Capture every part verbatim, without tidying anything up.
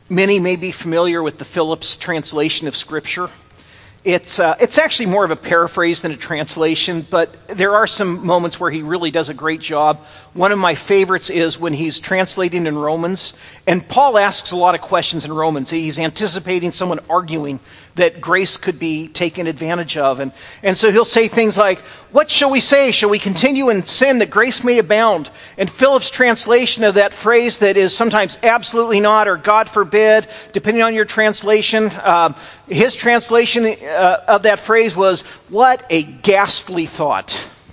Many may be familiar with the Phillips translation of Scripture. It's uh, it's actually more of a paraphrase than a translation, but there are some moments where he really does a great job. One of my favorites is when he's translating in Romans, and Paul asks a lot of questions in Romans. He's anticipating someone arguing that grace could be taken advantage of. And, and so he'll say things like, what shall we say? Shall we continue in sin that grace may abound? And Philip's translation of that phrase that is sometimes absolutely not, or God forbid, depending on your translation, um, his translation uh, of that phrase was, what a ghastly thought.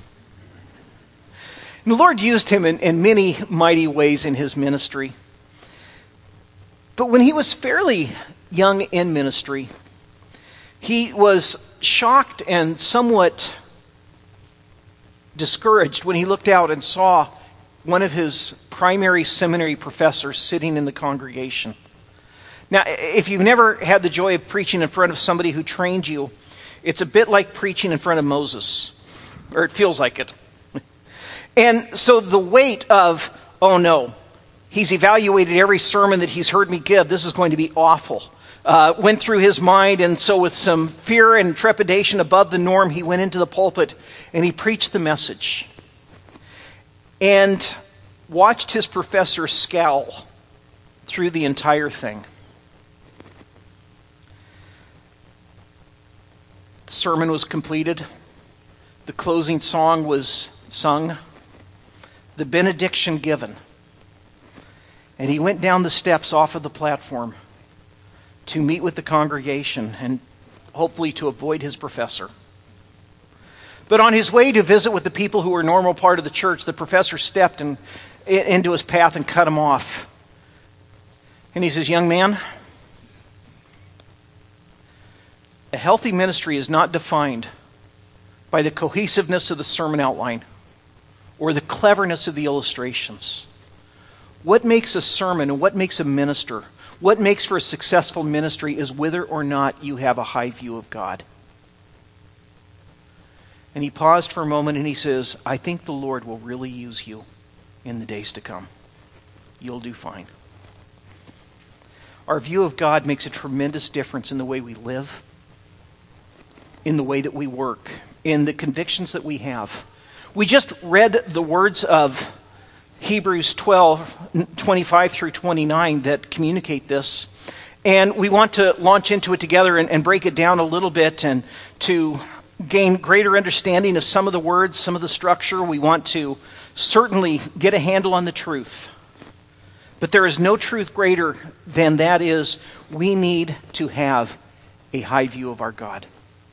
And the Lord used him in, in many mighty ways in his ministry. But when he was fairly young in ministry, he was shocked and somewhat discouraged when he looked out and saw one of his primary seminary professors sitting in the congregation. Now, if you've never had the joy of preaching in front of somebody who trained you, it's a bit like preaching in front of Moses, or it feels like it. And so the weight of, oh no, he's evaluated every sermon that he's heard me give, this is going to be awful, uh, went through his mind, and so with some fear and trepidation above the norm, he went into the pulpit and he preached the message. And watched his professor scowl through the entire thing. The sermon was completed. The closing song was sung. The benediction given. And he went down the steps off of the platform to meet with the congregation and hopefully to avoid his professor. But on his way to visit with the people who were a normal part of the church, the professor stepped in, into his path and cut him off. And he says, young man, a healthy ministry is not defined by the cohesiveness of the sermon outline or the cleverness of the illustrations. What makes a sermon and what makes a minister, what makes for a successful ministry is whether or not you have a high view of God. And he paused for a moment and he says, I think the Lord will really use you in the days to come. You'll do fine. Our view of God makes a tremendous difference in the way we live, in the way that we work, in the convictions that we have. We just read the words of Hebrews twelve, twenty-five through twenty-nine that communicate this. And we want to launch into it together and, and break it down a little bit and to gain greater understanding of some of the words, some of the structure. We want to certainly get a handle on the truth. But there is no truth greater than that is we need to have a high view of our God.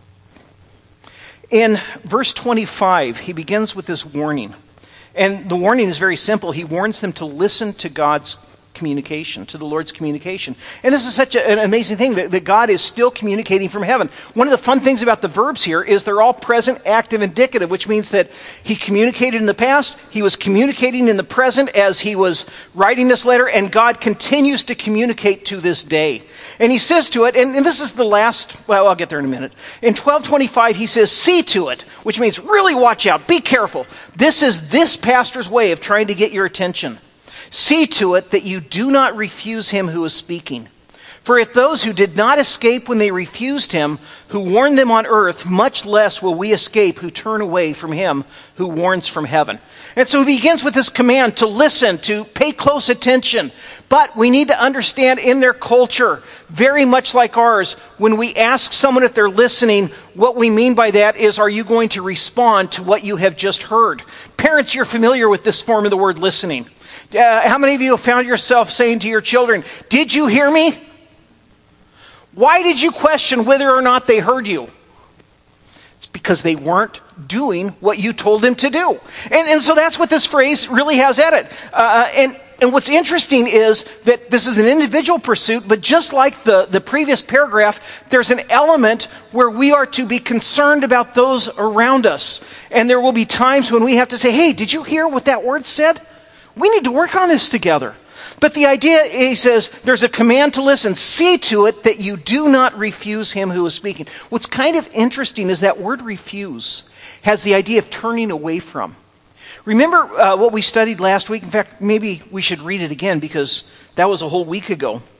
In verse twenty-five, he begins with this warning. And the warning is very simple. He warns them to listen to God's communication, to the Lord's communication. And this is such a, an amazing thing that, that God is still communicating from heaven. One of the fun things about the verbs here is they're all present, active, indicative, which means that he communicated in the past, he was communicating in the present as he was writing this letter, and God continues to communicate to this day. And he says to it, and, and this is the last, well, I'll get there in a minute. In twelve twenty-five, he says, see to it, which means really watch out, be careful. This is this pastor's way of trying to get your attention. See to it that you do not refuse him who is speaking. For if those who did not escape when they refused him, who warned them on earth, much less will we escape who turn away from him who warns from heaven. And so he begins with this command to listen, to pay close attention. But we need to understand in their culture, very much like ours, when we ask someone if they're listening, what we mean by that is, are you going to respond to what you have just heard? Parents, you're familiar with this form of the word listening. Uh, how many of you have found yourself saying to your children, did you hear me? Why did you question whether or not they heard you? It's because they weren't doing what you told them to do. And, and so that's what this phrase really has at it. Uh, and, and what's interesting is that this is an individual pursuit, but just like the, the previous paragraph, there's an element where we are to be concerned about those around us. And there will be times when we have to say, hey, did you hear what that word said? We need to work on this together. But the idea, he says, there's a command to listen. See to it that you do not refuse him who is speaking. What's kind of interesting is that word refuse has the idea of turning away from. Remember uh, what we studied last week? In fact, maybe we should read it again because that was a whole week ago.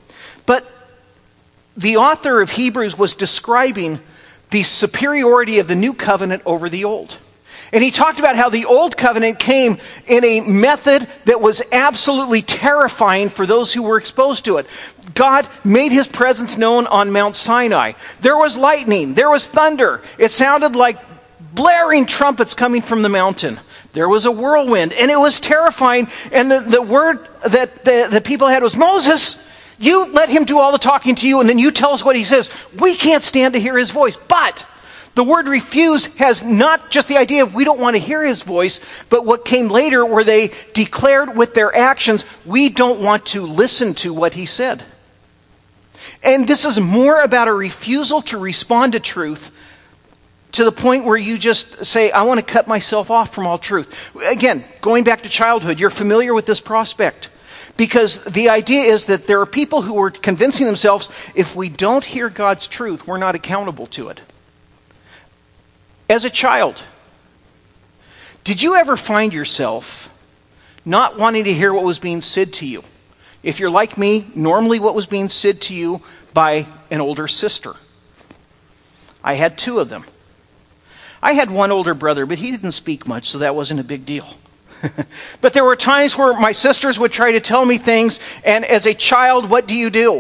But the author of Hebrews was describing the superiority of the new covenant over the old. And he talked about how the old covenant came in a method that was absolutely terrifying for those who were exposed to it. God made his presence known on Mount Sinai. There was lightning. There was thunder. It sounded like blaring trumpets coming from the mountain. There was a whirlwind, and it was terrifying. And the, the word that the, the people had was, Moses, you let him do all the talking to you, and then you tell us what he says. We can't stand to hear his voice. But the word refuse has not just the idea of we don't want to hear his voice, but what came later where they declared with their actions, we don't want to listen to what he said. And this is more about a refusal to respond to truth, to the point where you just say, I want to cut myself off from all truth. Again, going back to childhood, you're familiar with this prospect. Because the idea is that there are people who are convincing themselves, if we don't hear God's truth, we're not accountable to it. As a child, did you ever find yourself not wanting to hear what was being said to you? If you're like me, normally what was being said to you by an older sister. I had two of them. I had one older brother, but he didn't speak much, so that wasn't a big deal. But there were times where my sisters would try to tell me things, and as a child, what do you do?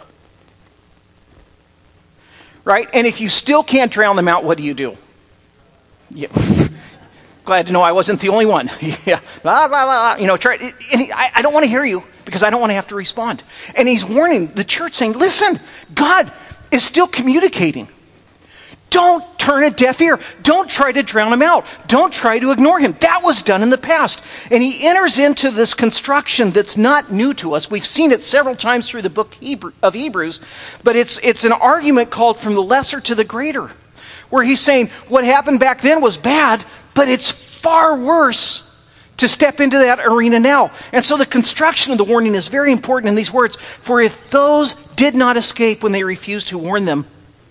Right? And if you still can't drown them out, what do you do? Yeah. Glad to know I wasn't the only one. Yeah. Blah, blah, blah, you know, try, and he, I, I don't want to hear you because I don't want to have to respond. And he's warning the church saying, listen, God is still communicating. Don't turn a deaf ear. Don't try to drown him out. Don't try to ignore him. That was done in the past. And he enters into this construction that's not new to us. We've seen it several times through the book of Hebrews, but it's, it's an argument called from the lesser to the greater, where he's saying what happened back then was bad, but it's far worse to step into that arena now. And so the construction of the warning is very important in these words. For if those did not escape when they refused to warn them,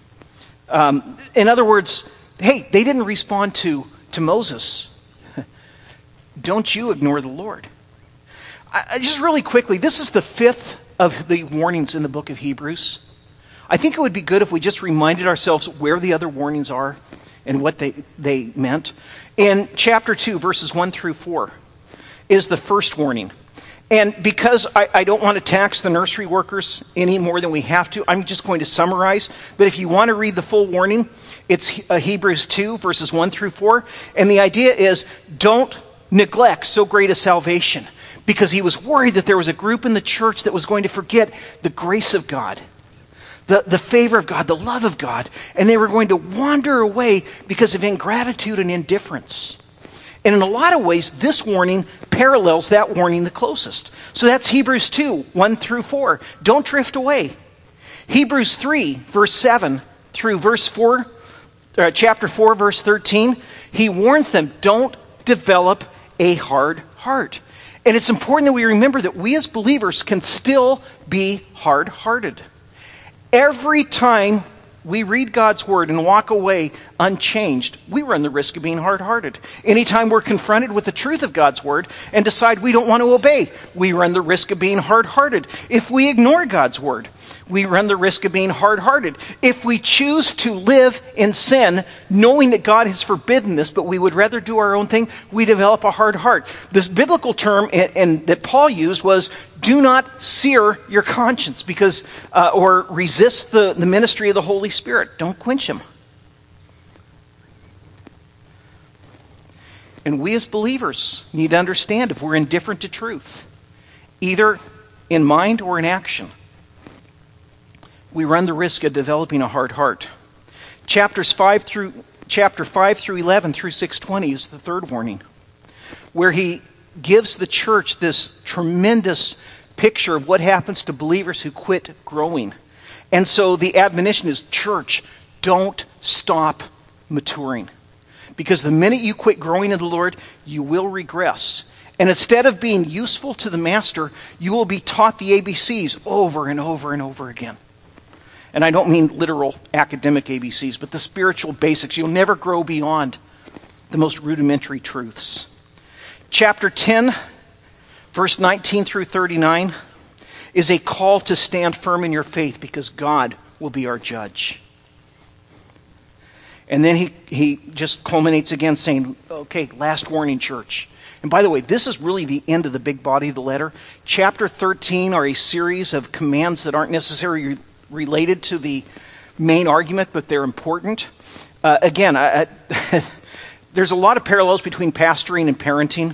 Um, in other words, hey, they didn't respond to, to Moses. Don't you ignore the Lord. I, I just really quickly, this is the fifth of the warnings in the book of Hebrews. I think it would be good if we just reminded ourselves where the other warnings are and what they, they meant. In chapter two, verses one through four, is the first warning. And because I, I don't want to tax the nursery workers any more than we have to, I'm just going to summarize. But if you want to read the full warning, it's uh, Hebrews two, verses one through four. And the idea is, don't neglect so great a salvation. Because he was worried that there was a group in the church that was going to forget the grace of God, the, the favor of God, the love of God. And they were going to wander away because of ingratitude and indifference. And in a lot of ways, this warning parallels that warning the closest. So that's Hebrews two, one through four. Don't drift away. Hebrews three, verse seven through verse four, uh, chapter four, verse thirteen, he warns them, don't develop a hard heart. And it's important that we remember that we as believers can still be hard-hearted. Every time we read God's word and walk away unchanged, we run the risk of being hard-hearted. Anytime we're confronted with the truth of God's word and decide we don't want to obey, we run the risk of being hard-hearted. If we ignore God's word, we run the risk of being hard-hearted. If we choose to live in sin, knowing that God has forbidden this, but we would rather do our own thing, we develop a hard heart. This biblical term and, and that Paul used was, do not sear your conscience, because uh, or resist the, the ministry of the Holy Spirit. Don't quench him. And we as believers need to understand if we're indifferent to truth, either in mind or in action, we run the risk of developing a hard heart. Chapters five through chapter five through eleven through six twenty is the third warning, where he gives the church this tremendous picture of what happens to believers who quit growing. And so the admonition is, church, don't stop maturing. Because the minute you quit growing in the Lord, you will regress. And instead of being useful to the master, you will be taught the A B Cs over and over and over again. And I don't mean literal academic A B Cs, but the spiritual basics. You'll never grow beyond the most rudimentary truths. Chapter ten, verse nineteen through thirty-nine, is a call to stand firm in your faith because God will be our judge. And then he, he just culminates again saying, okay, last warning, church. And by the way, this is really the end of the big body of the letter. Chapter thirteen are a series of commands that aren't necessarily related to the main argument, but they're important. Uh, again, I, I, there's a lot of parallels between pastoring and parenting.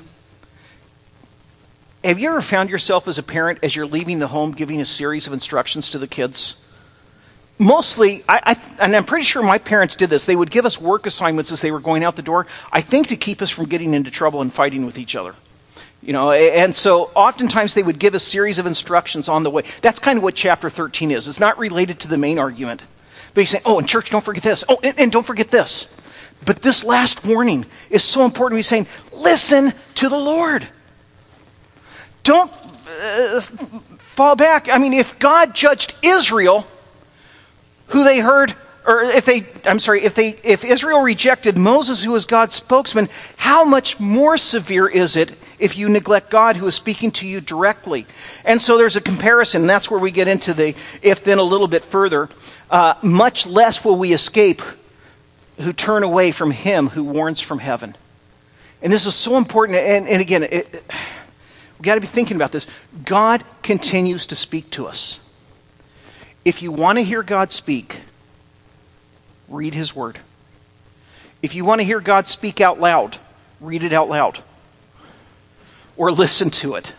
Have you ever found yourself as a parent, as you're leaving the home, giving a series of instructions to the kids? Mostly, I, I, and I'm pretty sure my parents did this. They would give us work assignments as they were going out the door, I think to keep us from getting into trouble and fighting with each other. You know, and so oftentimes they would give a series of instructions on the way. That's kind of what chapter thirteen is. It's not related to the main argument. But he's saying, oh, in church, don't forget this. Oh, and, and don't forget this. But this last warning is so important. He's saying, listen to the Lord. Don't uh, fall back. I mean, if God judged Israel, who they heard, or if they, I'm sorry, if they, if Israel rejected Moses, who was God's spokesman, how much more severe is it if you neglect God, who is speaking to you directly? And so there's a comparison, and that's where we get into the if then a little bit further. Uh, much less will we escape who turn away from him who warns from heaven. And this is so important, and, and again, it, it, we've got to be thinking about this. God continues to speak to us. If you want to hear God speak, read his word. If you want to hear God speak out loud, read it out loud. Or listen to it.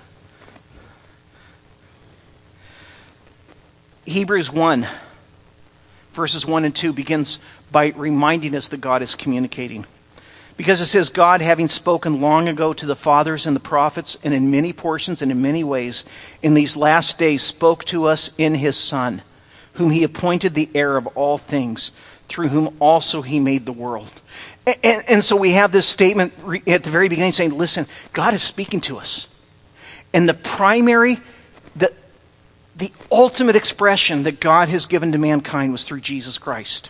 Hebrews one, verses one and two begins by reminding us that God is communicating. Because it says, God, having spoken long ago to the fathers and the prophets, and in many portions and in many ways, in these last days spoke to us in his Son, whom he appointed the heir of all things, through whom also he made the world. And, and, and so we have this statement at the very beginning saying, listen, God is speaking to us. And the primary, the, the ultimate expression that God has given to mankind was through Jesus Christ.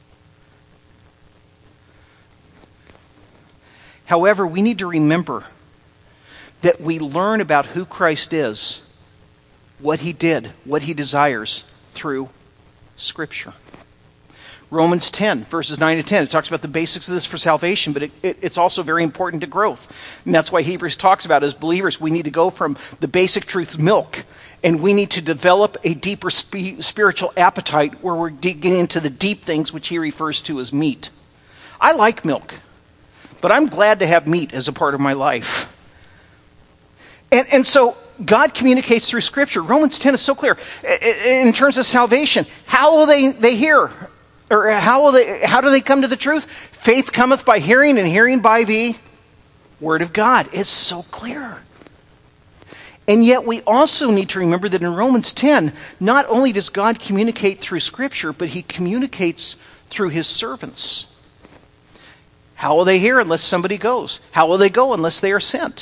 However, we need to remember that we learn about who Christ is, what he did, what he desires, through Scripture. Romans ten, verses nine to ten, it talks about the basics of this for salvation, but it, it, it's also very important to growth. And that's why Hebrews talks about, as believers, we need to go from the basic truths, milk, and we need to develop a deeper spe- spiritual appetite where we're digging into the deep things, which he refers to as meat. I like milk, but I'm glad to have meat as a part of my life. And, and so God communicates through Scripture. Romans ten is so clear. In terms of salvation, how will they, they hear? Or how will they? How do they come to the truth? Faith cometh by hearing, and hearing by the Word of God. It's so clear. And yet we also need to remember that in Romans ten, not only does God communicate through Scripture, but he communicates through his servants. How will they hear unless somebody goes? How will they go unless they are sent?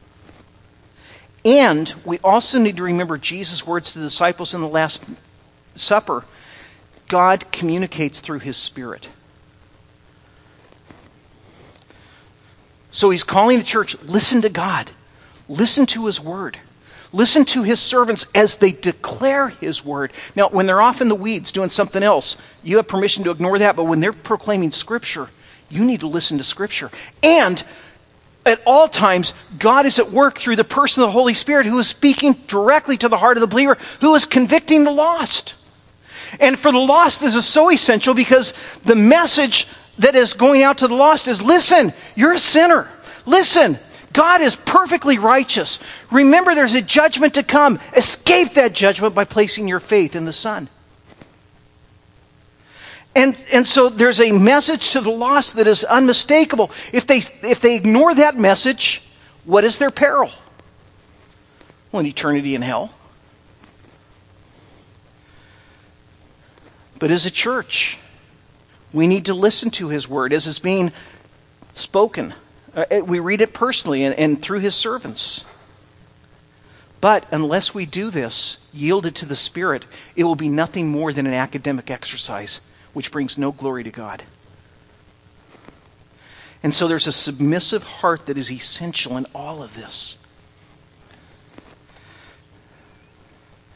And we also need to remember Jesus' words to the disciples in the Last Supper. God communicates through his Spirit. So he's calling the church, listen to God. Listen to his word. Listen to his servants as they declare his word. Now, when they're off in the weeds doing something else, you have permission to ignore that. But when they're proclaiming Scripture, you need to listen to Scripture. And at all times, God is at work through the person of the Holy Spirit, who is speaking directly to the heart of the believer, who is convicting the lost. And for the lost, this is so essential because the message that is going out to the lost is, listen, you're a sinner. Listen, God is perfectly righteous. Remember, there's a judgment to come. Escape that judgment by placing your faith in the Son. And, and so there's a message to the lost that is unmistakable. If they, if they ignore that message, what is their peril? Well, an eternity in hell. But as a church, we need to listen to his word as it's being spoken. Uh, we read it personally and, and through his servants. But unless we do this, yielded to the Spirit, it will be nothing more than an academic exercise, which brings no glory to God. And so there's a submissive heart that is essential in all of this.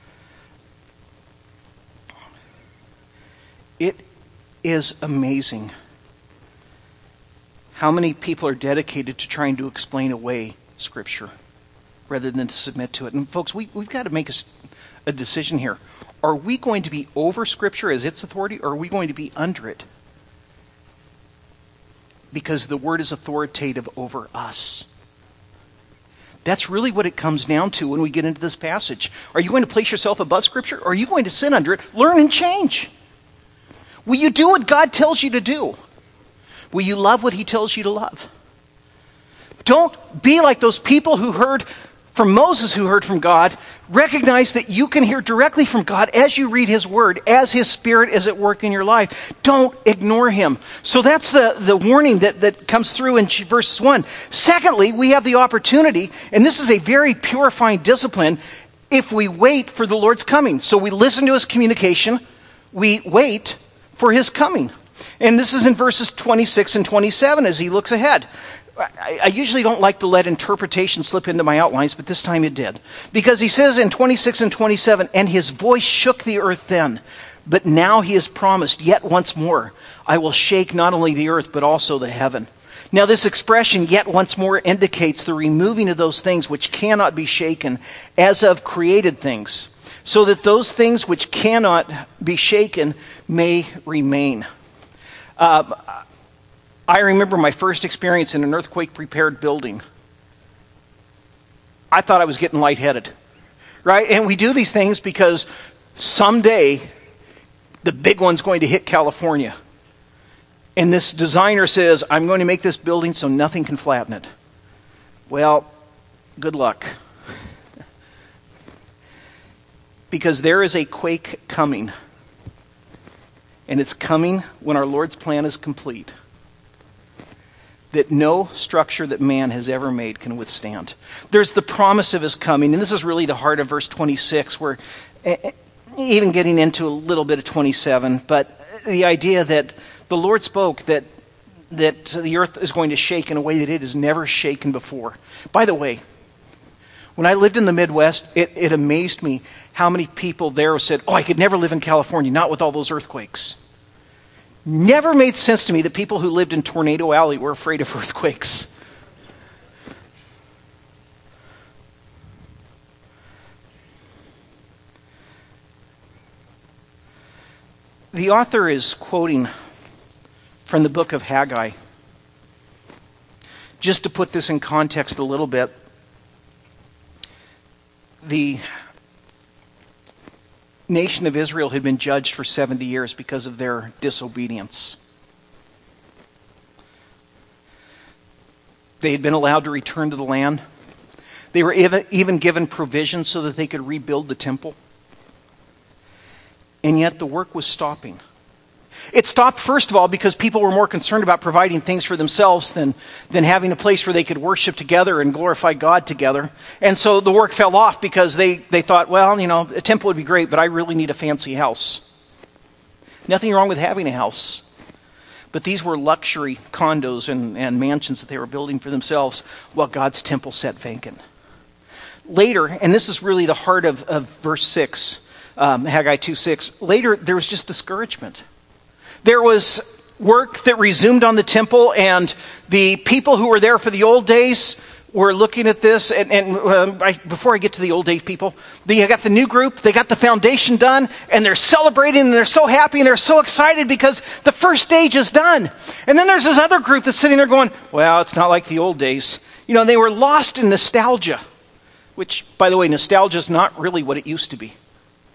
It is amazing how many people are dedicated to trying to explain away Scripture rather than to submit to it. And folks, we, we've got to make a, a decision here. Are we going to be over Scripture as its authority, or are we going to be under it? Because the Word is authoritative over us. That's really what it comes down to when we get into this passage. Are you going to place yourself above Scripture, or are you going to sit under it, learn and change? Will you do what God tells you to do? Will you love what He tells you to love? Don't be like those people who heard from Moses, who heard from God. Recognize that you can hear directly from God as you read His Word, as His Spirit is at work in your life. Don't ignore Him. So that's the, the warning that, that comes through in verse one. Secondly, we have the opportunity, and this is a very purifying discipline, if we wait for the Lord's coming. So we listen to His communication, we wait for His coming. And this is in verses twenty-six and twenty-seven as he looks ahead. I, I usually don't like to let interpretation slip into my outlines, but this time it did. Because he says in twenty-six and twenty-seven, and his voice shook the earth then, but now he has promised, yet once more, I will shake not only the earth, but also the heaven. Now this expression, yet once more, indicates the removing of those things which cannot be shaken, as of created things, so that those things which cannot be shaken may remain. Uh, I remember my first experience in an earthquake-prepared building. I thought I was getting lightheaded, right? And we do these things because someday the big one's going to hit California. And this designer says, I'm going to make this building so nothing can flatten it. Well, good luck. Because there is a quake coming. And it's coming when our Lord's plan is complete, that no structure that man has ever made can withstand. There's the promise of His coming, and this is really the heart of verse twenty-six, where even getting into a little bit of twenty-seven, but the idea that the Lord spoke that, that the earth is going to shake in a way that it has never shaken before. By the way, when I lived in the Midwest, it, it amazed me how many people there said, oh, I could never live in California, not with all those earthquakes. Never made sense to me that people who lived in Tornado Alley were afraid of earthquakes. The author is quoting from the book of Haggai. Just to put this in context a little bit, the nation of Israel had been judged for seventy years because of their disobedience. They had been allowed to return to the land. They were even given provisions so that they could rebuild the temple. And yet the work was stopping. It stopped, first of all, because people were more concerned about providing things for themselves than, than having a place where they could worship together and glorify God together. And so the work fell off because they, they thought, well, you know, a temple would be great, but I really need a fancy house. Nothing wrong with having a house. But these were luxury condos and, and mansions that they were building for themselves while God's temple sat vacant. Later, and this is really the heart of, of verse six, um, Haggai two six, later there was just discouragement. There was work that resumed on the temple, and the people who were there for the old days were looking at this. And, and uh, I, before I get to the old days people, they got the new group, they got the foundation done, and they're celebrating, and they're so happy, and they're so excited because the first stage is done. And then there's this other group that's sitting there going, well, it's not like the old days. You know, they were lost in nostalgia, which, by the way, nostalgia is not really what it used to be.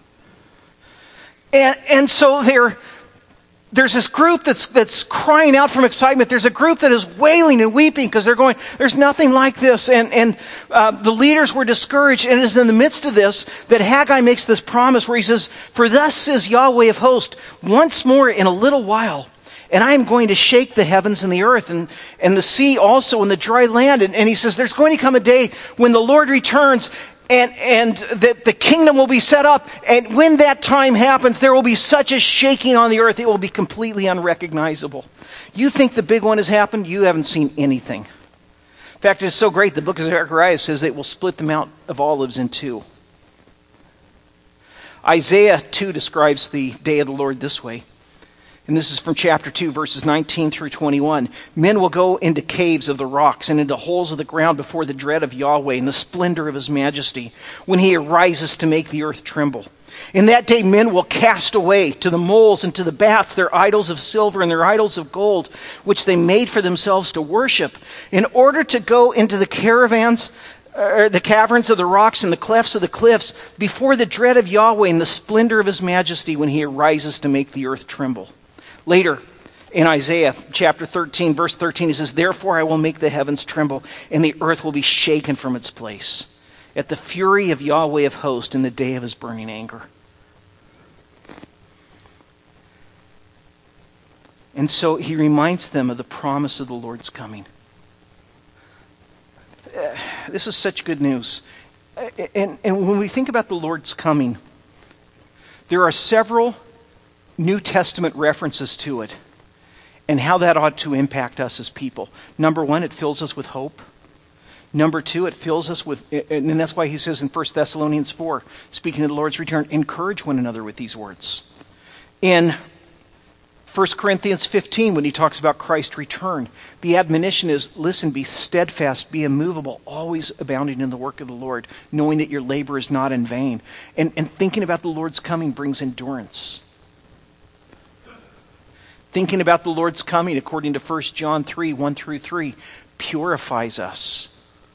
And, and so they're... There's this group that's that's crying out from excitement. There's a group that is wailing and weeping because they're going, there's nothing like this. And, and uh, the leaders were discouraged. And it is in the midst of this that Haggai makes this promise where he says, for thus says Yahweh of hosts, once more in a little while, and I am going to shake the heavens and the earth and, and the sea also and the dry land. And, and he says, there's going to come a day when the Lord returns And and that the kingdom will be set up. And when that time happens, there will be such a shaking on the earth, it will be completely unrecognizable. You think the big one has happened? You haven't seen anything. In fact, it's so great, the book of Zechariah says it will split the Mount of Olives in two. Isaiah two describes the day of the Lord this way. And this is from chapter two, verses nineteen through twenty-one. Men will go into caves of the rocks and into holes of the ground before the dread of Yahweh and the splendor of his majesty, when he arises to make the earth tremble. In that day men will cast away to the moles and to the bats their idols of silver and their idols of gold, which they made for themselves to worship, in order to go into the caravans, or the caverns of the rocks and the clefts of the cliffs, before the dread of Yahweh and the splendor of his majesty, when he arises to make the earth tremble. Later, in Isaiah chapter thirteen, verse thirteen, he says, "Therefore I will make the heavens tremble, and the earth will be shaken from its place, at the fury of Yahweh of hosts in the day of his burning anger." And so he reminds them of the promise of the Lord's coming. Uh, this is such good news. Uh, and, and when we think about the Lord's coming, there are several New Testament references to it and how that ought to impact us as people. Number one, it fills us with hope. Number two, it fills us with, and that's why he says in First Thessalonians four, speaking of the Lord's return, encourage one another with these words. In First Corinthians fifteen, when he talks about Christ's return, the admonition is, listen, be steadfast, be immovable, always abounding in the work of the Lord, knowing that your labor is not in vain. And, and thinking about the Lord's coming brings endurance. Thinking about the Lord's coming, according to First John three, one through three, purifies us.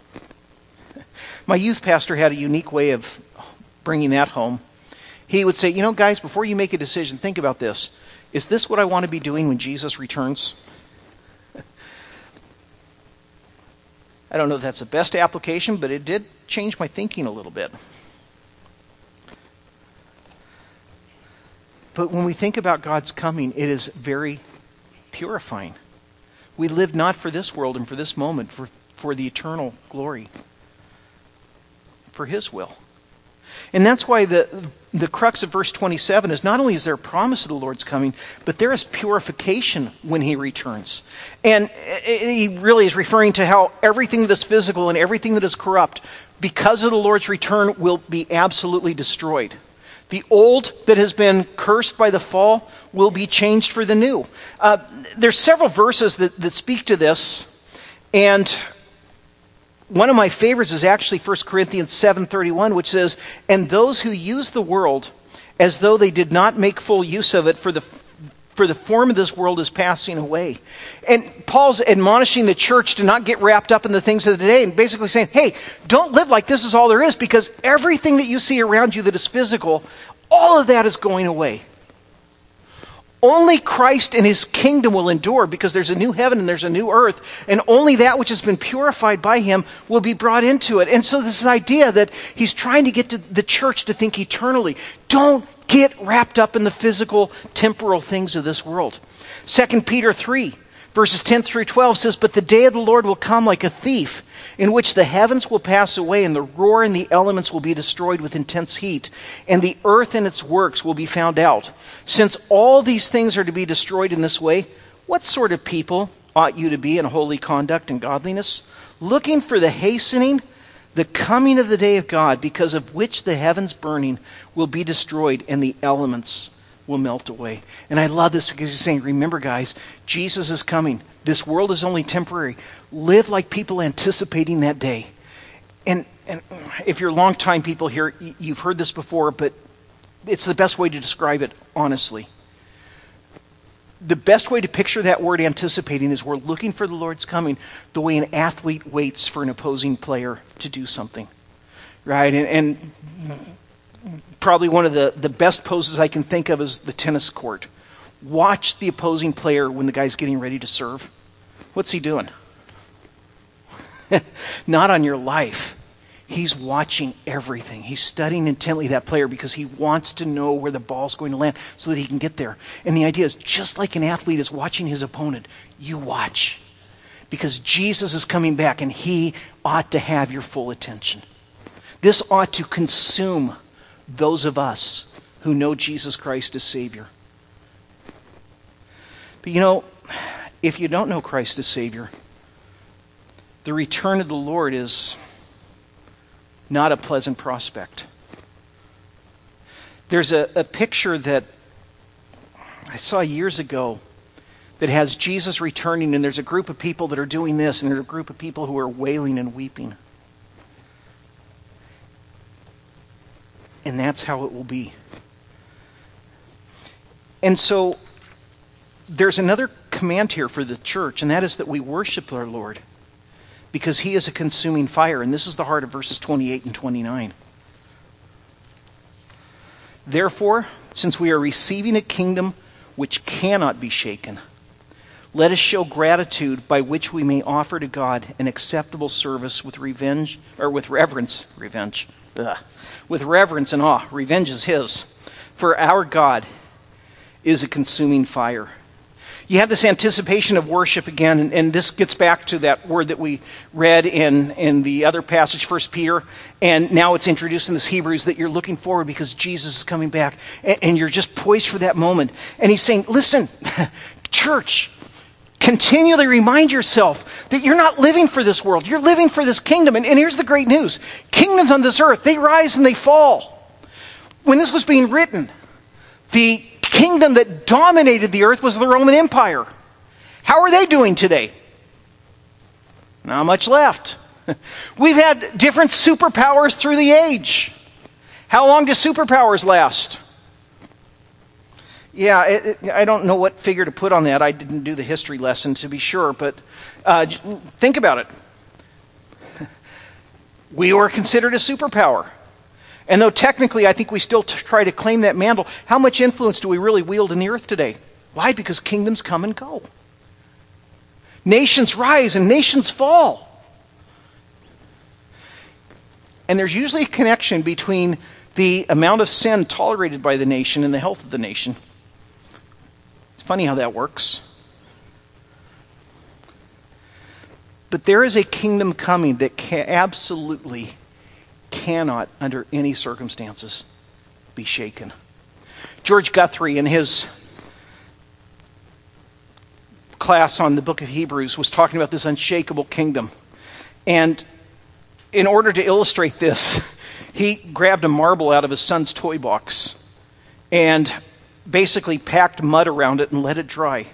My youth pastor had a unique way of bringing that home. He would say, you know, guys, before you make a decision, think about this. Is this what I want to be doing when Jesus returns? I don't know if that's the best application, but it did change my thinking a little bit. But when we think about God's coming, it is very purifying. We live not for this world and for this moment, for, for the eternal glory, for his will. And that's why the, the crux of verse twenty-seven is not only is there a promise of the Lord's coming, but there is purification when he returns. And he really is referring to how everything that is physical and everything that is corrupt, because of the Lord's return, will be absolutely destroyed. The old that has been cursed by the fall will be changed for the new. Uh, there's several verses that, that speak to this, and one of my favorites is actually First Corinthians seven thirty-one, which says, "And those who use the world as though they did not make full use of it, for the for the form of this world is passing away." And Paul's admonishing the church to not get wrapped up in the things of the day, and basically saying, hey, don't live like this is all there is, because everything that you see around you that is physical, all of that is going away. Only Christ and his kingdom will endure, because there's a new heaven and there's a new earth, and only that which has been purified by him will be brought into it. And so this idea that he's trying to get to the church to think eternally. Don't get wrapped up in the physical, temporal things of this world. Second Peter three, verses ten through twelve says, "But the day of the Lord will come like a thief, in which the heavens will pass away, and the roar and the elements will be destroyed with intense heat, and the earth and its works will be found out. Since all these things are to be destroyed in this way, what sort of people ought you to be in holy conduct and godliness, looking for the hastening, the coming of the day of God, because of which the heavens burning will be destroyed, and the elements will melt away." And I love this because he's saying, remember guys, Jesus is coming. This world is only temporary. Live like people anticipating that day. And, and if you're longtime people here, you've heard this before, but it's the best way to describe it, honestly. The best way to picture that word anticipating is we're looking for the Lord's coming the way an athlete waits for an opposing player to do something. Right? And, and probably one of the, the best poses I can think of is the tennis court. Watch the opposing player when the guy's getting ready to serve. What's he doing? Not on your life. He's watching everything. He's studying intently that player because he wants to know where the ball's going to land so that he can get there. And the idea is, just like an athlete is watching his opponent, you watch. Because Jesus is coming back and he ought to have your full attention. This ought to consume those of us who know Jesus Christ as Savior. But you know, if you don't know Christ as Savior, the return of the Lord is not a pleasant prospect. There's a, a picture that I saw years ago that has Jesus returning, and there's a group of people that are doing this, and there's a group of people who are wailing and weeping. And that's how it will be. And so there's another command here for the church, and that is that we worship our Lord because he is a consuming fire. And this is the heart of verses twenty-eight and twenty-nine. Therefore, since we are receiving a kingdom which cannot be shaken, let us show gratitude by which we may offer to God an acceptable service with revenge, or with reverence, revenge, ugh, with reverence and awe. Revenge is his. For our God is a consuming fire. You have this anticipation of worship again, and, and this gets back to that word that we read in, in the other passage, First Peter, and now it's introduced in this Hebrews, that you're looking forward because Jesus is coming back, and, and you're just poised for that moment. And he's saying, listen, church, continually remind yourself that you're not living for this world. You're living for this kingdom. And, and here's the great news. Kingdoms on this earth, they rise and they fall. When this was being written, the kingdom that dominated the earth was the Roman Empire. How are they doing today? Not much left. We've had different superpowers through the age. How long do superpowers last? Yeah, it, it, I don't know what figure to put on that. I didn't do the history lesson to be sure, but uh, think about it. We were considered a superpower. And though technically I think we still t- try to claim that mantle, how much influence do we really wield in the earth today? Why? Because kingdoms come and go. Nations rise and nations fall. And there's usually a connection between the amount of sin tolerated by the nation and the health of the nation. It's funny how that works. But there is a kingdom coming that can absolutely cannot, under any circumstances, be shaken. George Guthrie, in his class on the book of Hebrews, was talking about this unshakable kingdom. And in order to illustrate this, he grabbed a marble out of his son's toy box and basically packed mud around it and let it dry.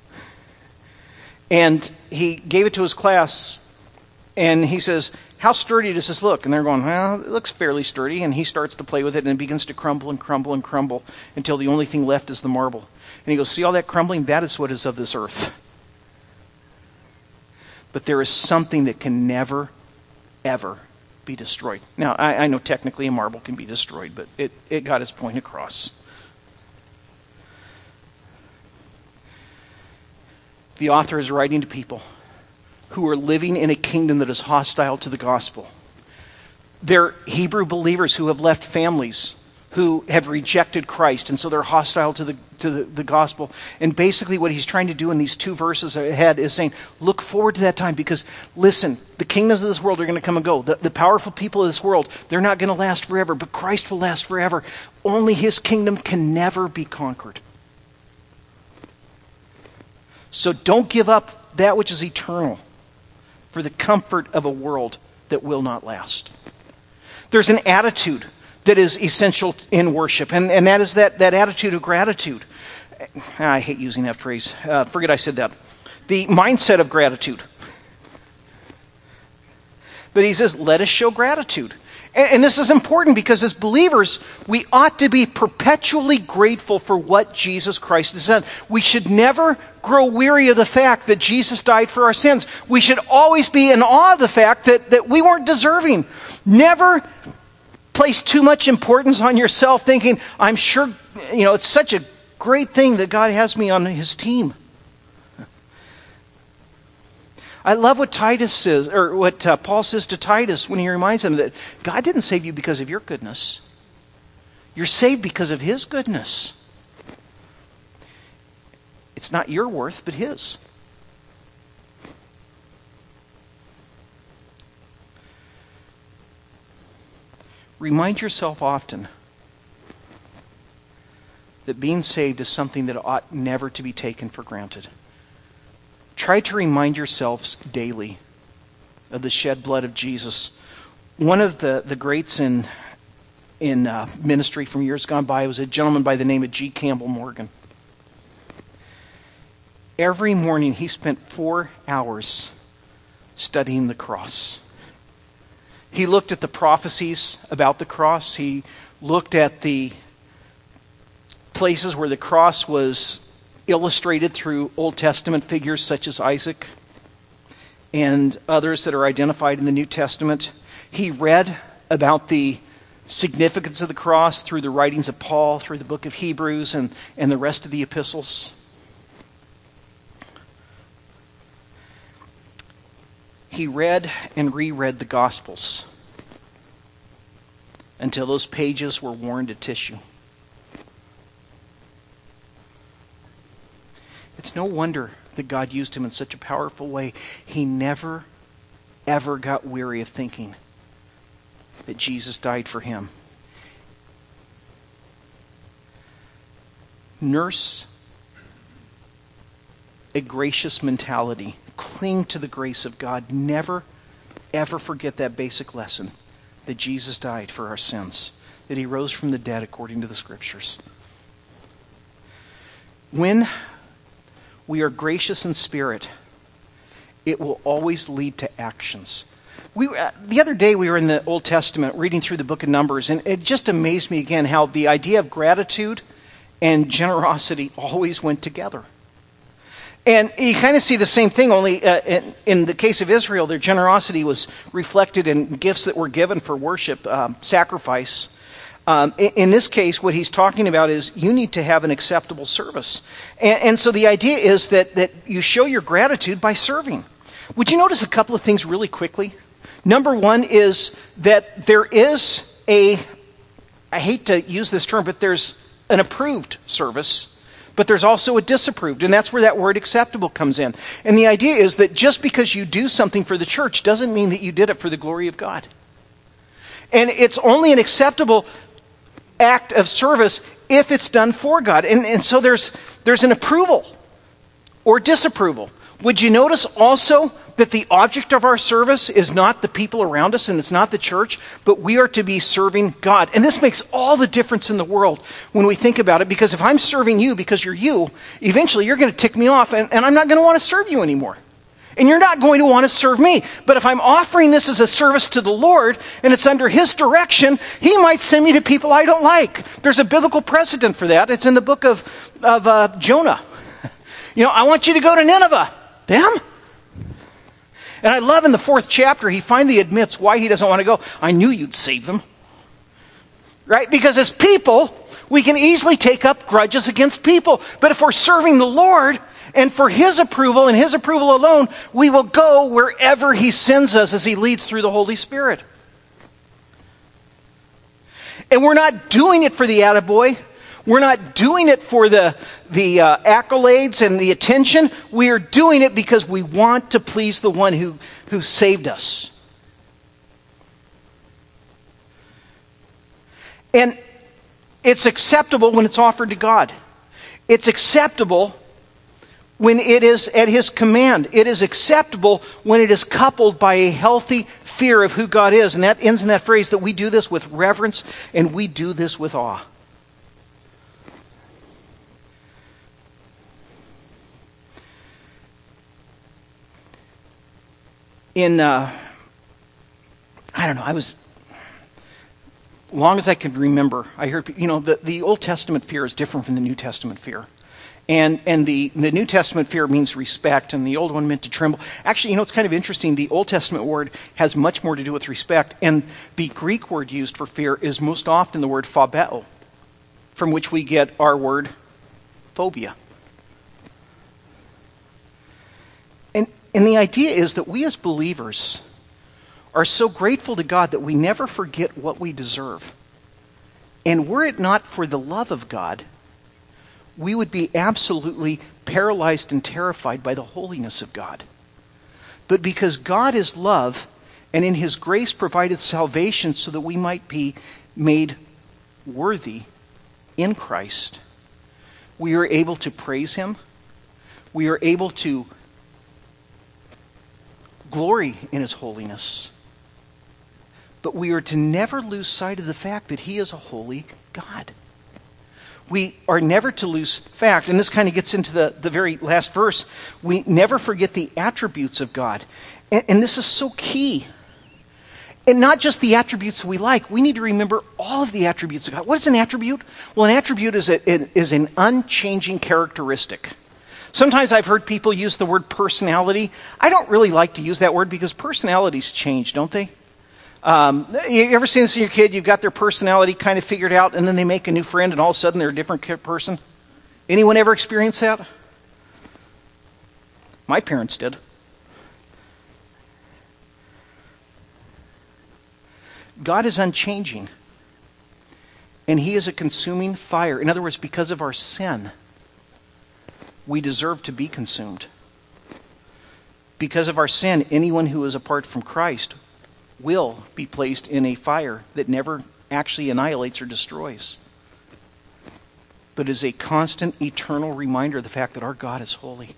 And he gave it to his class, and he says, how sturdy does this look? And they're going, well, it looks fairly sturdy. And he starts to play with it, and it begins to crumble and crumble and crumble until the only thing left is the marble. And he goes, see all that crumbling? That is what is of this earth. But there is something that can never, ever be destroyed. Now, I, I know technically a marble can be destroyed, but it, it got its point across. The author is writing to people who are living in a kingdom that is hostile to the gospel. They're Hebrew believers who have left families, who have rejected Christ, and so they're hostile to the to the, the gospel. And basically what he's trying to do in these two verses ahead is saying, look forward to that time, because listen, the kingdoms of this world are going to come and go. The, the powerful people of this world, they're not going to last forever, but Christ will last forever. Only his kingdom can never be conquered. So don't give up that which is eternal for the comfort of a world that will not last. There's an attitude that is essential in worship, and, and that is that, that attitude of gratitude. I hate using that phrase. Uh, forget I said that. The mindset of gratitude. But he says, let us show gratitude. And, and this is important because as believers, we ought to be perpetually grateful for what Jesus Christ has done. We should never grow weary of the fact that Jesus died for our sins. We should always be in awe of the fact that, that we weren't deserving. Never place too much importance on yourself thinking, I'm sure, you know, it's such a great thing that God has me on his team. I love what Titus says, or what uh, Paul says to Titus when he reminds him that God didn't save you because of your goodness. You're saved because of his goodness. It's not your worth, but his. Remind yourself often that being saved is something that ought never to be taken for granted. Try to remind yourselves daily of the shed blood of Jesus. One of the, the greats in, in uh, ministry from years gone by was a gentleman by the name of G. Campbell Morgan. every morning he spent four hours studying the cross. He looked at the prophecies about the cross. He looked at the places where the cross was illustrated through Old Testament figures such as Isaac and others that are identified in the New Testament. He read about the significance of the cross through the writings of Paul, through the book of Hebrews, and, and the rest of the epistles. He read and reread the Gospels until those pages were worn to tissue. It's no wonder that God used him in such a powerful way. He never, ever got weary of thinking that Jesus died for him. Nurse a gracious mentality. Cling to the grace of God. Never, ever forget that basic lesson that Jesus died for our sins, that he rose from the dead according to the Scriptures. When we are gracious in spirit, it will always lead to actions. We, uh, the other day we were in the Old Testament reading through the book of Numbers, and it just amazed me again how the idea of gratitude and generosity always went together. And you kind of see the same thing, only uh, in, in the case of Israel, their generosity was reflected in gifts that were given for worship, um, sacrifice. Um, in, in this case, what he's talking about is you need to have an acceptable service. And, and so the idea is that, that you show your gratitude by serving. Would you notice a couple of things really quickly? Number one is that there is a, I hate to use this term, but there's an approved service. But there's also a disapproved, and that's where that word acceptable comes in. And the idea is that just because you do something for the church doesn't mean that you did it for the glory of God. And it's only an acceptable act of service if it's done for God. And, and so there's, there's an approval or disapproval. Would you notice also that the object of our service is not the people around us and it's not the church, but we are to be serving God. And this makes all the difference in the world when we think about it, because if I'm serving you because you're you, eventually you're going to tick me off and, and I'm not going to want to serve you anymore. And you're not going to want to serve me. But if I'm offering this as a service to the Lord and it's under his direction, he might send me to people I don't like. There's a biblical precedent for that. It's in the book of, of uh, Jonah. You know, I want you to go to Nineveh. Them? And I love in the fourth chapter, he finally admits why he doesn't want to go. I knew you'd save them. Right? Because as people, we can easily take up grudges against people. But if we're serving the Lord, and for his approval and his approval alone, we will go wherever he sends us as he leads through the Holy Spirit. And we're not doing it for the attaboy. We're not doing it for the, the uh, accolades and the attention. We are doing it because we want to please the one who, who saved us. And it's acceptable when it's offered to God. It's acceptable when it is at his command. It is acceptable when it is coupled by a healthy fear of who God is. And that ends in that phrase that we do this with reverence and we do this with awe. In, uh, I don't know, I was, as long as I can remember, I heard, you know, the, the Old Testament fear is different from the New Testament fear. And and the, the New Testament fear means respect, and the old one meant to tremble. Actually, you know, it's kind of interesting. The Old Testament word has much more to do with respect, and the Greek word used for fear is most often the word phobeo, from which we get our word phobia. And and the idea is that we as believers are so grateful to God that we never forget what we deserve. And were it not for the love of God, we would be absolutely paralyzed and terrified by the holiness of God. But because God is love, and in his grace provided salvation so that we might be made worthy in Christ, we are able to praise him. We are able to glory in his holiness. But we are to never lose sight of the fact that he is a holy God. We are never to lose fact, and this kind of gets into the, the very last verse. We never forget the attributes of God. And, and this is so key. And not just the attributes we like. We need to remember all of the attributes of God. What is an attribute? Well, an attribute is, a, is an unchanging characteristic. Sometimes I've heard people use the word personality. I don't really like to use that word because personalities change, don't they? Um, you ever seen this in your kid? You've got their personality kind of figured out, and then they make a new friend, and all of a sudden they're a different person? Anyone ever experienced that? My parents did. God is unchanging, and He is a consuming fire. In other words, because of our sin, we deserve to be consumed. Because of our sin, anyone who is apart from Christ will be placed in a fire that never actually annihilates or destroys, but is a constant, eternal reminder of the fact that our God is holy.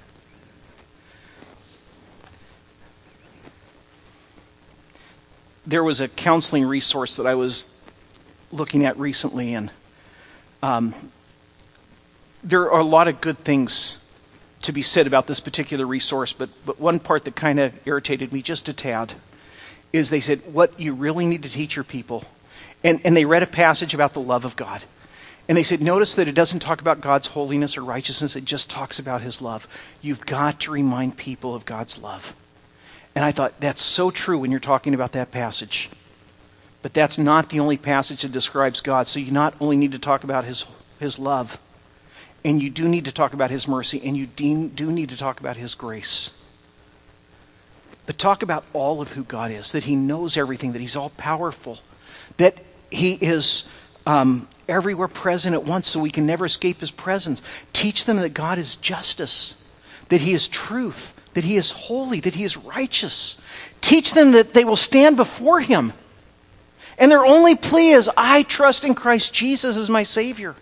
There was a counseling resource that I was looking at recently, and um, there are a lot of good things to be said about this particular resource, but, but one part that kind of irritated me just a tad is they said, what you really need to teach your people, and, and they read a passage about the love of God. And they said, notice that it doesn't talk about God's holiness or righteousness, it just talks about His love. You've got to remind people of God's love. And I thought, that's so true when you're talking about that passage. But that's not the only passage that describes God. So you not only need to talk about His, His love, and you do need to talk about His mercy, and you do need to talk about His grace. But talk about all of who God is, that He knows everything, that He's all-powerful, that He is um, everywhere present at once so we can never escape His presence. Teach them that God is justice, that He is truth, that He is holy, that He is righteous. Teach them that they will stand before Him. And their only plea is, I trust in Christ Jesus as my Savior.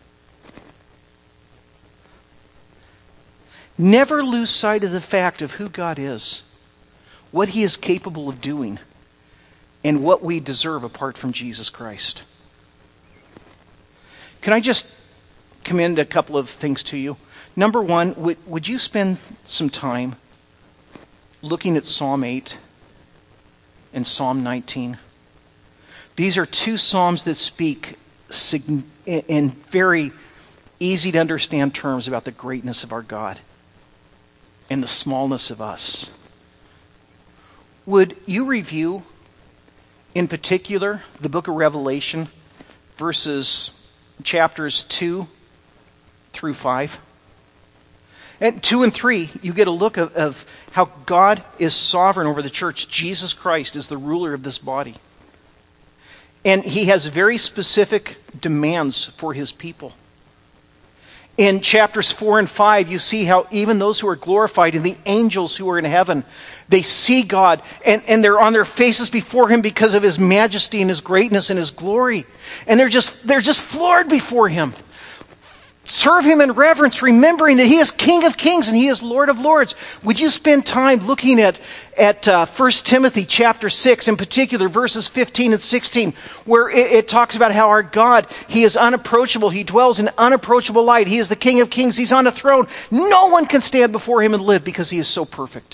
Never lose sight of the fact of who God is, what He is capable of doing, and what we deserve apart from Jesus Christ. Can I just commend a couple of things to you? Number one, would, would you spend some time looking at Psalm eight and Psalm nineteen? These are two psalms that speak in very easy to understand terms about the greatness of our God and the smallness of us. Would you review, in particular, the book of Revelation, verses chapters two through five? And two and three, you get a look of, of how God is sovereign over the church. Jesus Christ is the ruler of this body. And He has very specific demands for His people. In chapters four and five, you see how even those who are glorified and the angels who are in heaven, they see God and, and they're on their faces before Him because of His majesty and His greatness and His glory. And they're just, they're just floored before Him. Serve Him in reverence, remembering that He is King of kings and He is Lord of lords. Would you spend time looking at, at uh, First Timothy chapter six, in particular, verses fifteen and sixteen, where it, it talks about how our God, He is unapproachable. He dwells in unapproachable light. He is the King of kings. He's on a throne. No one can stand before Him and live because He is so perfect.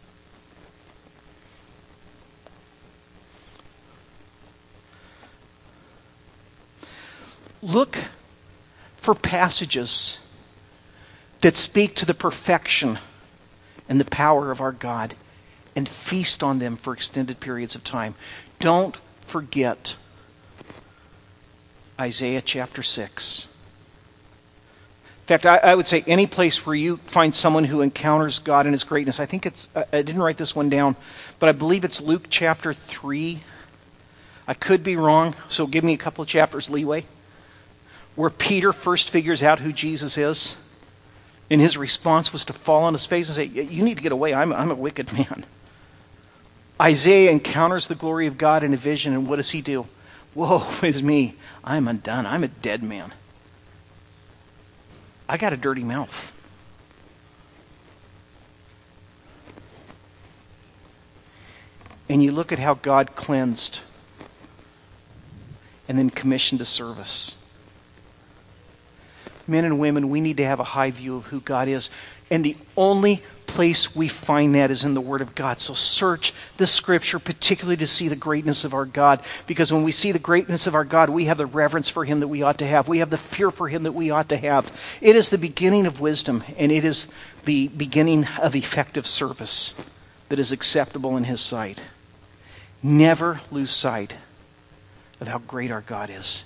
Look for passages that speak to the perfection and the power of our God and feast on them for extended periods of time. Don't forget Isaiah chapter six. In fact, I, I would say any place where you find someone who encounters God in His greatness, I think it's, I didn't write this one down, but I believe it's Luke chapter three. I could be wrong, so give me a couple of chapters leeway. Where Peter first figures out who Jesus is, and his response was to fall on his face and say, you need to get away, I'm, I'm a wicked man. Isaiah encounters the glory of God in a vision, and what does he do? Woe is me, I'm undone, I'm a dead man. I got a dirty mouth. And you look at how God cleansed and then commissioned a service. men and women, we need to have a high view of who God is. And the only place we find that is in the Word of God. So search the Scripture, particularly to see the greatness of our God. Because when we see the greatness of our God, we have the reverence for Him that we ought to have. We have the fear for Him that we ought to have. It is the beginning of wisdom, and it is the beginning of effective service that is acceptable in His sight. Never lose sight of how great our God is.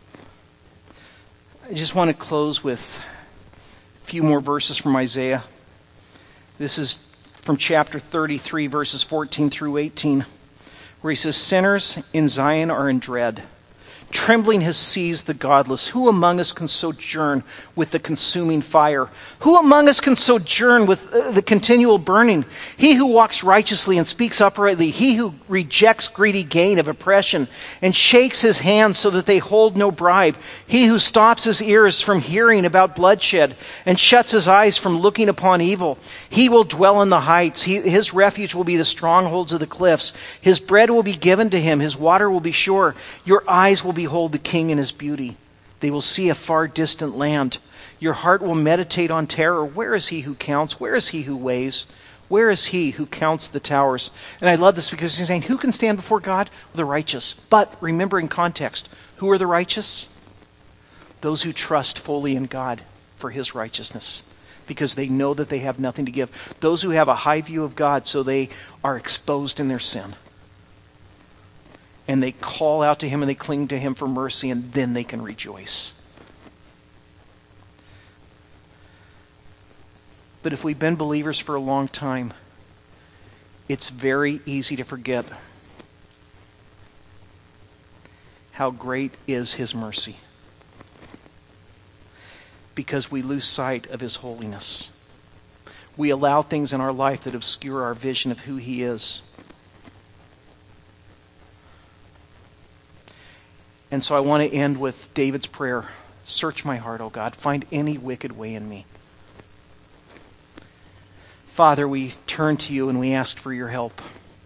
I just want to close with a few more verses from Isaiah. This is from chapter thirty-three, verses fourteen through eighteen, where he says, "Sinners in Zion are in dread. Trembling has seized the godless. Who among us can sojourn with the consuming fire? Who among us can sojourn with uh, the continual burning? He who walks righteously and speaks uprightly, he who rejects greedy gain of oppression and shakes his hands so that they hold no bribe, he who stops his ears from hearing about bloodshed and shuts his eyes from looking upon evil. He will dwell in the heights. He, his refuge will be the strongholds of the cliffs. His bread will be given to him. His water will be sure. Your eyes will behold the king in his beauty. They will see a far distant land. Your heart will meditate on terror. Where is he who counts? Where is he who weighs? Where is he who counts the towers?" And I love this because he's saying, who can stand before God? The righteous. But remember in context, who are the righteous? Those who trust fully in God for his righteousness, because they know that they have nothing to give. Those who have a high view of God, so they are exposed in their sin. And they call out to him and they cling to him for mercy, and then they can rejoice. But if we've been believers for a long time, it's very easy to forget how great is his mercy, because we lose sight of his holiness. We allow things in our life that obscure our vision of who he is. And so I want to end with David's prayer. Search my heart, O God. Find any wicked way in me. Father, we turn to you and we ask for your help.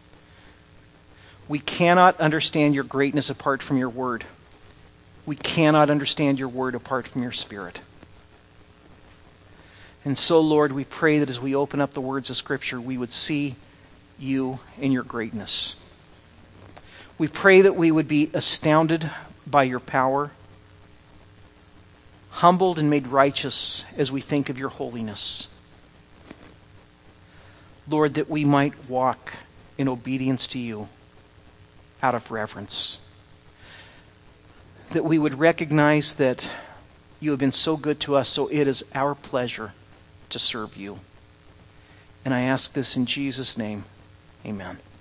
We cannot understand your greatness apart from your word. We cannot understand your word apart from your Spirit. And so, Lord, we pray that as we open up the words of Scripture, we would see you in your greatness. We pray that we would be astounded by your power, humbled and made righteous as we think of your holiness. Lord, that we might walk in obedience to you out of reverence. That we would recognize that you have been so good to us, so it is our pleasure to serve you. And I ask this in Jesus' name. Amen.